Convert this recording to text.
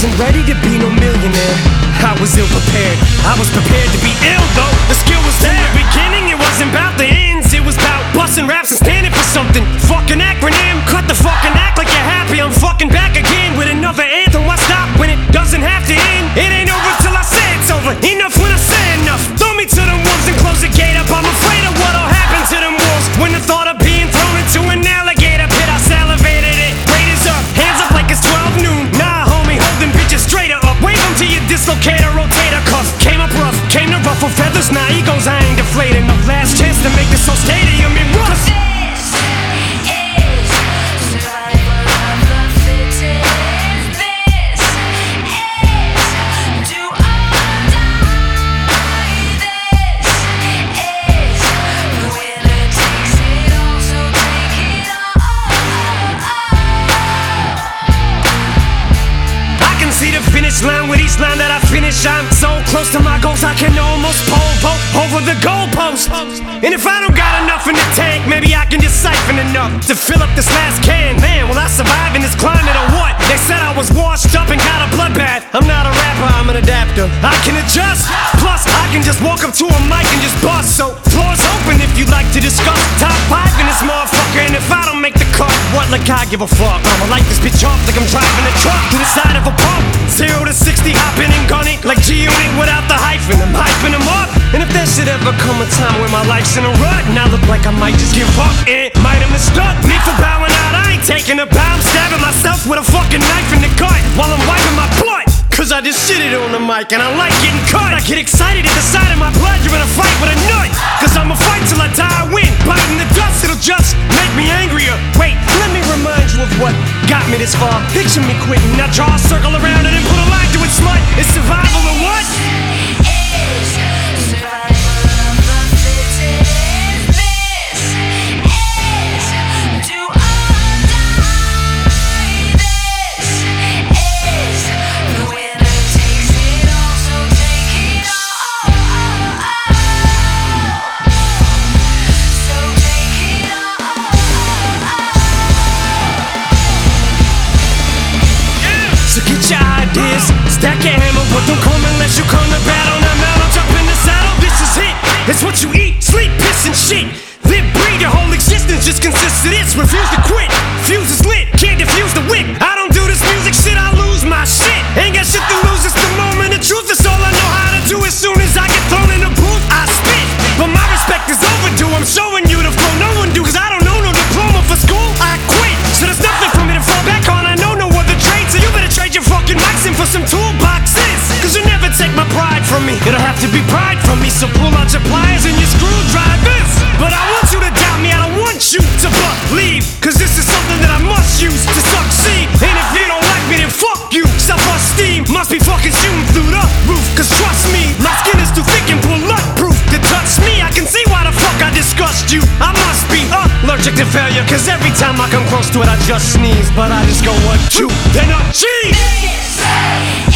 wasn't ready to be no millionaire. I was ill prepared. I was prepared to be ill though. The skill was there. In the beginning, it wasn't about the ends. It was about busting raps and standing for something. Fucking acronym. Cut the fucking act like you're happy. I'm fucking back again with another anthem. Why stop when it doesn't have to end? It ain't over till I say it's over. Enough when I say enough. Throw me to the wolves and close the gate up. I'm afraid of what'll happen to them wolves when the thought of being thrown into an alligator pit. I salivated it. Raiders up. Hands up like it's 12 noon. Nah, homie, hold them bitches straighter up. Wave them to your dislocator, rotator cuff. Came up rough, came to ruffle feathers. Now egos, I ain't deflating. The last chance to make this whole stadium in rough. See the finish line with each line that I finish. I'm so close to my goals I can almost pole vault over the goalpost. And if I don't got enough in the tank, maybe I can just siphon enough to fill up this last can. Man, will I survive in this climate or what? They said I was washed up and got a bloodbath. I'm not a rapper, I'm an adapter. I can adjust, plus I can just walk up to a mic and just bust. So floor's open if you'd like to discuss top 5 in this motherfucker. And if I don't make the cut, what, like I give a fuck? I'ma light this bitch off like I'm driving a truck to the side of a pump. 0 to 60, hopping and gunning like G-Unit without the hyphen. I'm hyping them up. And if there should ever come a time when my life's in a rut and I look like I might just give up, it might have mistook me for bowing out. I ain't taking a bow, I'm stabbing myself with a fucking knife in the gut while I'm wiping my blood. Cause I just shitted on the mic and I like getting cut. I get excited at the sight of my blood. You're in a fight with a nut. Cause I'ma fight till I die, I win. Biting the dust, it'll just make me angrier. Wait, let me remind you of what got me this far. Picture me quitting, now draw a circle around it and put a line to it, smut. It's survival or what? Stack your hammer, but don't come unless you come to battle. Now mount, I'm jumping the saddle. This is it. It's what you eat, sleep, piss, and shit. Live, breathe, your whole existence just consists of this. Refuse to quit. Fuse is lit, can't defuse the wick. I don't do this music shit, I lose my shit. Ain't got shit to lose, it's the moment of truth. It's all I know how to do. As soon as I get thrown in the booth, I spit. But my respect is overdue. I'm showing you the flow no one do. Cause I don't know no diploma for school. I quit. So there's nothing for me to fall back on. I know no other trade. So you better trade your fucking mics in for some toolboxes. Cause you'll never take my pride from me. It'll have to be pride from me. So pull out your pliers and your screwdrivers. But I want you to doubt me. I don't want you to believe. Cause this is something that I must use to succeed. And if you don't like me, then fuck you. Self-esteem must be fucking shooting through the roof. Cause trust me, my skin is too thick and bulletproof to touch me. I can see why the fuck I disgust you. I must be allergic to failure. Cause every time I come close to it, I just sneeze. But I just go, what, you, then up, cheese.